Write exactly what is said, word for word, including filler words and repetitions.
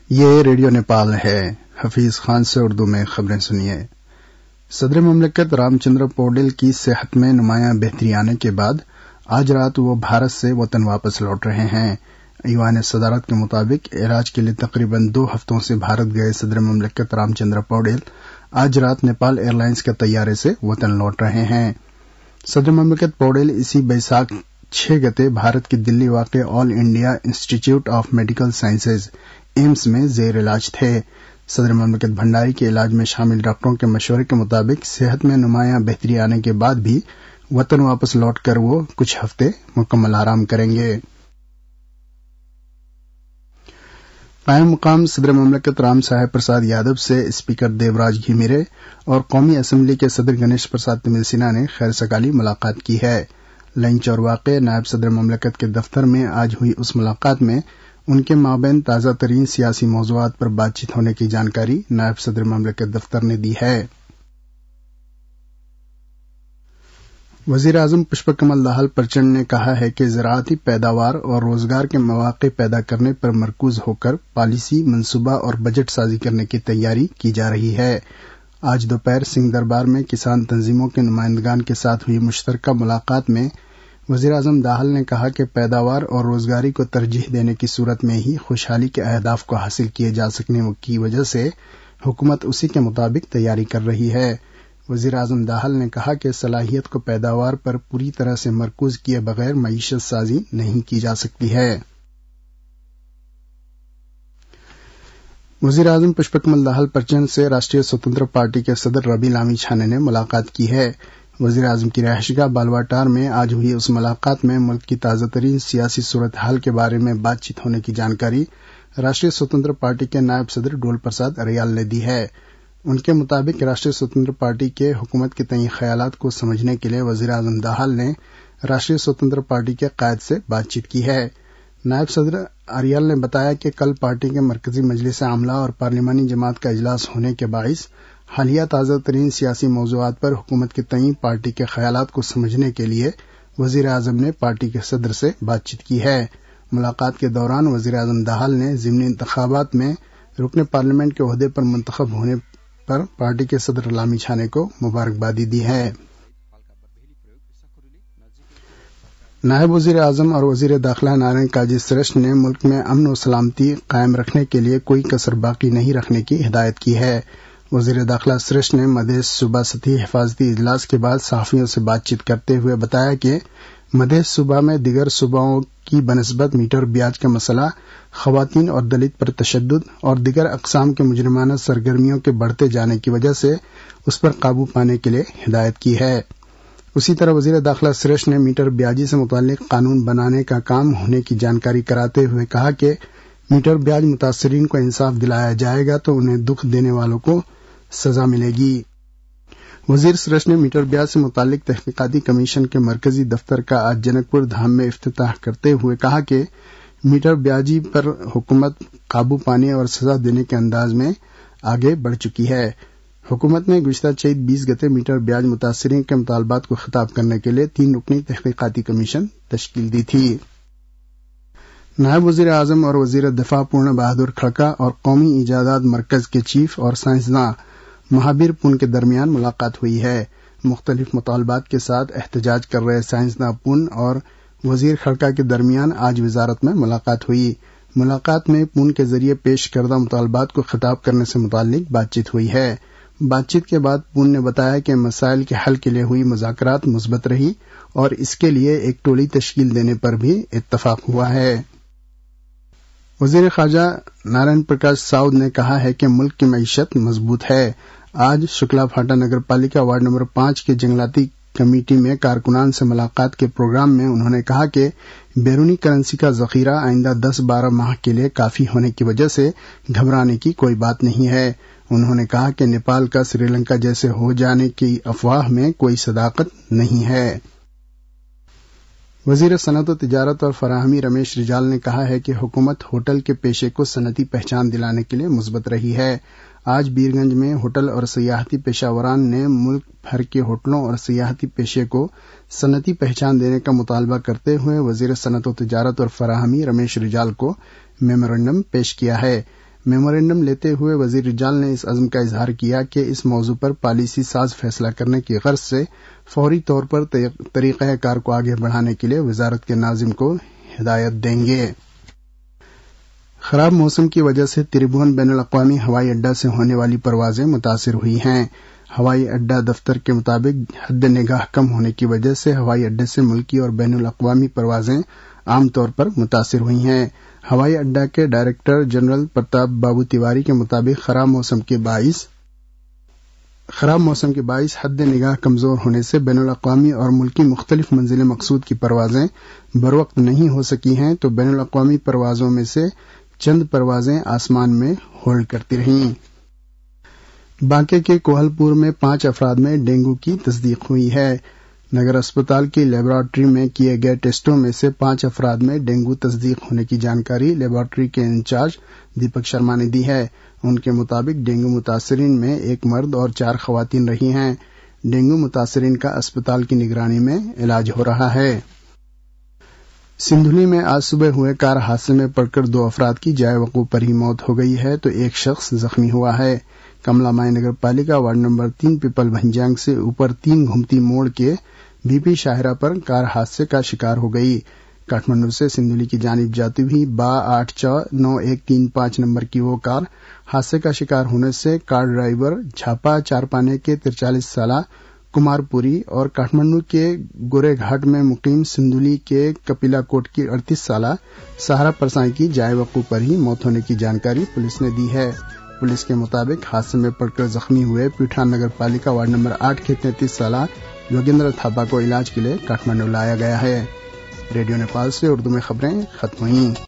یہ ریڈیو نیپال ہے۔ حفیظ خان سے اردو میں خبریں سنیے۔ صدر مملکت رام چندر پوڈل کی صحت میں نمایاں بہتری آنے کے بعد آج رات وہ بھارت سے وطن واپس لوٹ رہے ہیں۔ ایوان صدارت کے مطابق علاج کے لیے تقریباً دو ہفتوں سے بھارت گئے صدر مملکت رام چندر پوڈل آج رات نیپال ایئر لائنز کے طیارے سے وطن لوٹ رہے ہیں۔ صدر مملکت پوڈل اسی بیساکھ چھ گتے بھارت کی دلی واقع All India Institute of Medical Sciences AIIMS میں زیر علاج تھے۔ صدر مملکت بھنڈاری کے علاج میں شامل ڈاکٹروں کے مشورے کے مطابق صحت میں نمایاں بہتری آنے کے بعد بھی وطن واپس لوٹ کر وہ کچھ ہفتے مکمل آرام کریں گے۔ قائم مقام صدر مملکت رام صاحب پرساد یادو سے اسپیکر دیوراج گھیمیرے اور قومی اسمبلی کے صدر گنیش پرساد تمل سنہا نے خیر سگالی ملاقات کی ہے۔ لنچ اور واقع نائب صدر مملکت کے دفتر میں آج ہوئی اس ملاقات میں ان کے مابین تازہ ترین سیاسی موضوعات پر بات چیت ہونے کی جانکاری نائب صدر مملکت دفتر نے دی ہے۔ وزیر اعظم پشپ کمل دہل پرچنڈ نے کہا ہے کہ زراعتی پیداوار اور روزگار کے مواقع پیدا کرنے پر مرکوز ہو کر پالیسی منصوبہ اور بجٹ سازی کرنے کی تیاری کی جا رہی ہے۔ آج دوپہر سنگھ دربار میں کسان تنظیموں کے نمائندگان کے ساتھ ہوئی مشترکہ ملاقات میں وزیر اعظم داہل نے کہا کہ پیداوار اور روزگاری کو ترجیح دینے کی صورت میں ہی خوشحالی کے اہداف کو حاصل کیے جا سکنے کی وجہ سے حکومت اسی کے مطابق تیاری کر رہی ہے۔ وزیر اعظم داہل نے کہا کہ صلاحیت کو پیداوار پر پوری طرح سے مرکوز کیے بغیر معیشت سازی نہیں کی جا سکتی ہے۔ وزیر اعظم پشپ کمل دہل پرچنڈ سے راشٹریہ سوتنتر پارٹی کے صدر ربی لامی چھانے نے ملاقات کی ہے۔ وزیر اعظم کی رہائش گاہ بالواٹار میں آج ہوئی اس ملاقات میں ملک کی تازہ ترین سیاسی صورتحال کے بارے میں بات چیت ہونے کی جانکاری راشٹریہ سوتنتر پارٹی کے نائب صدر ڈول پرساد اریال نے دی ہے۔ ان کے مطابق راشٹریہ سوتنتر پارٹی کے حکومت کے تئیں خیالات کو سمجھنے کے لیے وزیر اعظم داہل نے راشٹریہ سوتنتر پارٹی کے قائد سے بات چیت کی ہے۔ نائب صدر اریال نے بتایا کہ کل پارٹی کے مرکزی مجلس عاملہ اور پارلیمانی جماعت کا اجلاس ہونے کے باعث حالیہ تازہ ترین سیاسی موضوعات پر حکومت کے تئیں پارٹی کے خیالات کو سمجھنے کے لیے وزیر اعظم نے پارٹی کے صدر سے بات چیت کی ہے۔ ملاقات کے دوران وزیر اعظم داہل نے ضمنی انتخابات میں رکن پارلیمنٹ کے عہدے پر منتخب ہونے پر پارٹی کے صدر لامی چھانے کو مبارکبادی دی ہے۔ نائب وزیر اعظم اور وزیر داخلہ نارائن کاجی سریشٹھ نے ملک میں امن و سلامتی قائم رکھنے کے لیے کوئی کسر باقی نہیں رکھنے کی ہدایت کی ہے۔ وزیر داخلہ سریشٹھ نے مدھیہ صوبہ سطحی حفاظتی اجلاس کے بعد صحافیوں سے بات چیت کرتے ہوئے بتایا کہ مدھیہ صوبہ میں دیگر صوبوں کی بنسبت میٹر بیاج کا مسئلہ، خواتین اور دلت پر تشدد اور دیگر اقسام کے مجرمانہ سرگرمیوں کے بڑھتے جانے کی وجہ سے اس پر قابو پانے کے لیے ہدایت کی ہے۔ اسی طرح وزیر داخلہ سریشٹھ نے میٹر بیاجی سے متعلق قانون بنانے کا کام ہونے کی جانکاری کراتے ہوئے کہا کہ میٹر بیاج متاثرین کو انصاف دلایا جائے گا تو انہیں دکھ دینے والوں کو سزا ملے گی۔ وزیر سریشٹھ نے میٹر بیاج سے متعلق تحقیقاتی کمیشن کے مرکزی دفتر کا آج جنک پور دھام میں افتتاح کرتے ہوئے کہا کہ میٹر بیاجی پر حکومت قابو پانے اور سزا دینے کے انداز میں آگے بڑھ چکی ہے۔ حکومت نے گزشتہ چیت بیس گتے میٹر بیاج متاثرین کے مطالبات کو خطاب کرنے کے لیے تین رکنی تحقیقاتی کمیشن تشکیل دی تھی۔ نائب وزیر اعظم اور وزیر دفاع پورن بہادر کھڑکا اور قومی ایجادات مرکز کے چیف اور سائنسداں مہابیر پون کے درمیان ملاقات ہوئی ہے۔ مختلف مطالبات کے ساتھ احتجاج کر رہے سائنسداں پون اور وزیر کھڑکا کے درمیان آج وزارت میں ملاقات ہوئی۔ ملاقات میں پون کے ذریعے پیش کردہ مطالبات کو خطاب کرنے سے متعلق بات چیت ہوئی ہے۔ بات چیت کے بعد پون نے بتایا کہ مسائل کے حل کے لیے ہوئی مذاکرات مثبت رہی اور اس کے لیے ایک ٹولی تشکیل دینے پر بھی اتفاق ہوا ہے۔ وزیر خارجہ نارائن پرکاش ساؤد نے کہا ہے کہ ملک کی معیشت مضبوط ہے۔ آج شکلا پھاٹا نگر پالیکا وارڈ نمبر پانچ کے جنگلاتی کمیٹی میں کارکنان سے ملاقات کے پروگرام میں انہوں نے کہا کہ بیرونی کرنسی کا ذخیرہ آئندہ دس بارہ ماہ کے لیے کافی ہونے کی وجہ سے گھبرانے کی کوئی بات نہیں ہے۔ انہوں نے کہا کہ نیپال کا سری لنکا جیسے ہو جانے کی افواہ میں کوئی صداقت نہیں ہے۔ وزیر صنعت و تجارت اور فراہمی رمیش رجال نے کہا ہے کہ حکومت ہوٹل کے پیشے کو صنعتی پہچان دلانے کے لیے مثبت رہی ہے۔ آج بیرگنج میں ہوٹل اور سیاحتی پیشہ وران نے ملک بھر کے ہوٹلوں اور سیاحتی پیشے کو صنعتی پہچان دینے کا مطالبہ کرتے ہوئے وزیر صنعت و تجارت اور فراہمی رمیش رجال کو میمورنڈم پیش کیا ہے۔ میمورینڈم لیتے ہوئے وزیر رجال نے اس عزم کا اظہار کیا کہ اس موضوع پر پالیسی ساز فیصلہ کرنے کی غرض سے فوری طور پر طریقہ کار کو آگے بڑھانے کے لیے وزارت کے ناظم کو ہدایت دیں گے۔ خراب موسم کی وجہ سے تریبھون بین الاقوامی ہوائی اڈہ سے ہونے والی پروازیں متاثر ہوئی ہیں۔ ہوائی اڈہ دفتر کے مطابق حد نگاہ کم ہونے کی وجہ سے ہوائی اڈے سے ملکی اور بین الاقوامی پروازیں عام طور پر متاثر ہوئی ہیں۔ ہوائی اڈہ کے ڈائریکٹر جنرل پرتاپ بابو تیواری کے مطابق خراب موسم کے باعث خراب موسم کے باعث حد نگاہ کمزور ہونے سے بین الاقوامی اور ملکی مختلف منزل مقصود کی پروازیں بروقت نہیں ہو سکی ہیں، تو بین الاقوامی پروازوں میں سے چند پروازیں آسمان میں ہولڈ کرتی رہیں۔ بانکے کے کوہل پور میں پانچ افراد میں ڈینگو کی تصدیق ہوئی ہے۔ نگر اسپتال کی لیبارٹری میں کیے گئے ٹیسٹوں میں سے پانچ افراد میں ڈینگو تصدیق ہونے کی جانکاری لیبارٹری کے انچارج دیپک شرما نے دی ہے۔ ان کے مطابق ڈینگو متاثرین میں ایک مرد اور چار خواتین رہی ہیں۔ ڈینگو متاثرین کا اسپتال کی نگرانی میں علاج ہو رہا ہے۔ سندھولی میں آج صبح ہوئے کار حادثے میں پڑ کر دو افراد کی جائے وقوع پر ہی موت ہو گئی ہے تو ایک شخص زخمی ہوا ہے۔ کملا مائی نگر پالیکا وارڈ نمبر تین پیپل بھنجانگ سے اوپر تین گھمتی موڑ کے بی پی شاہراہ پر کار حادثے کا شکار ہو گئی۔ کاٹھمنڈو سے سندھولی کی جانب جاتی ہوئی با آٹھ چھ نو ایک تین پانچ نمبر کی وہ کار حادثے کا شکار ہونے سے کار ڈرائیور جھاپا چارپانے کے ترچالیس سالہ کمار پوری اور کاٹھمنڈو کے گورے گھاٹ میں مقیم سندھولی کے کپیلا کوٹ کی اڑتیس سالہ سہارا پرسائیں کی جائے وقوع پر ہی موت ہونے کی جانکاری پولیس نے دی ہے۔ پولیس کے مطابق حادثے میں پڑ کر زخمی ہوئے پیٹھان نگر پالیکا وارڈ نمبر آٹھ کے تینتیس سالہ یوگیندر تھاپا کو علاج کے لیے کاٹھمنڈو لایا گیا ہے۔ ریڈیو نیپال سے اردو میں خبریں ختم ہوئیں۔